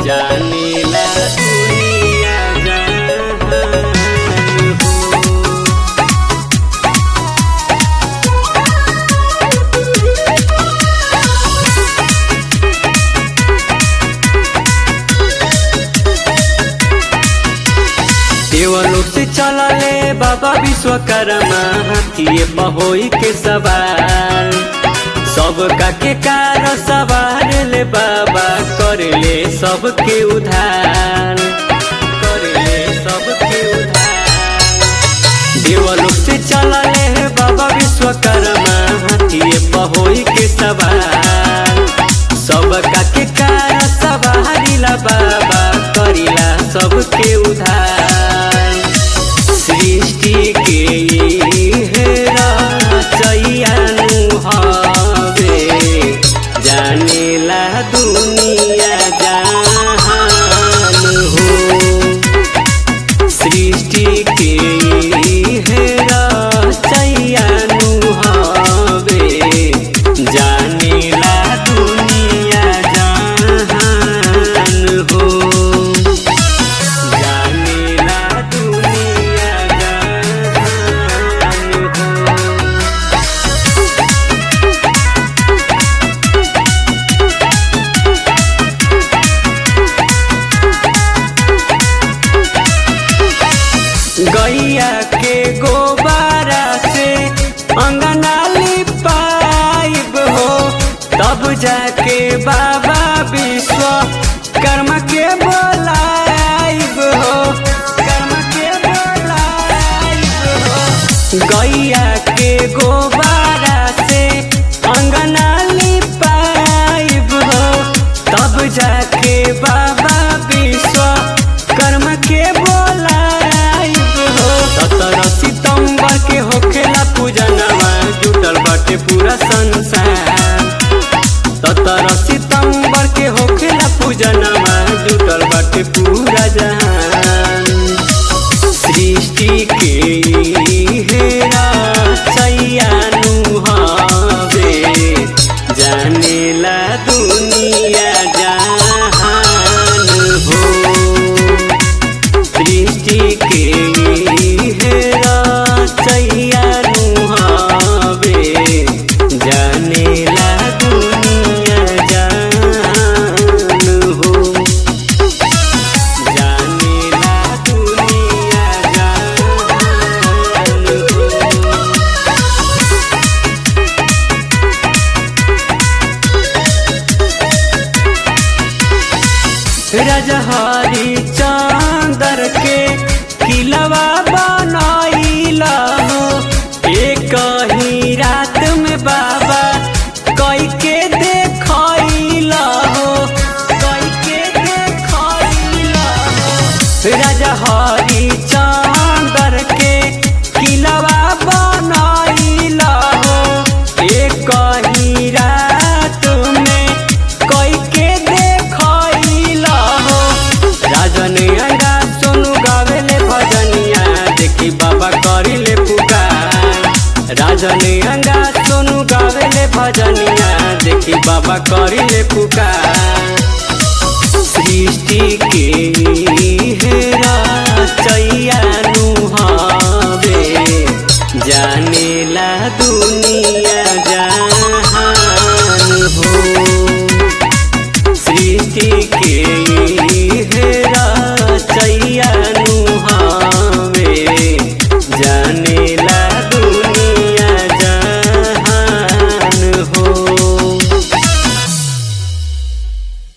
जानेला दुनिया जहान देवलोक से चलले बाबा विश्वकर्मा हाथिए पहोई के सवार सबका के कार सवार ले बाबा करले सबके उधार देवलोक से चलले बाबा विश्वकर्मा हाथिए पहोई के सवार सबका के कार सवारी ला बाबा करिला सबके उधार सृष्टि के रचयियानु हवे जानेला दुनिया जहान हो सृष्टि के रचयियानु हवे जानेला दुनिया जहान हो गैया के गोबारा से अंगना लिपाइब हो तब जाके बाबा विश्वकर्मा के बोलाइब हो गैया के गोबारा से अंगना लिपाइब हो तब जाके बाबा विश्वकर्मा के सितंबर के होखेला पूजनवा जुटल बाटे पूरा संसार 17 सितंबर के होखेला पूजनवा जुटल बाटे पूरा जहान सृष्टि के रचयियानु हवे जानेला दुनिया जहान हो सृष्टि के रचयियानु हवे जानेला दुनिया जहान हो जानेला दुनिया जहान हो राजा हरिश्चंद्र के किलवा बनाइला हो एक ही रात में बाबा कई के देखैला हो राजा हरिश्चंद्र के किलवा बनाइला हो एक ही रात में कई के देखैला हो राजन अंडा सोनू गावेले भजनिया देखी बाबा करिले पुकार राजन अंगा सोनू गावेले भजनिया देखी बाबा करिले पुकार सृष्टि के रचयिया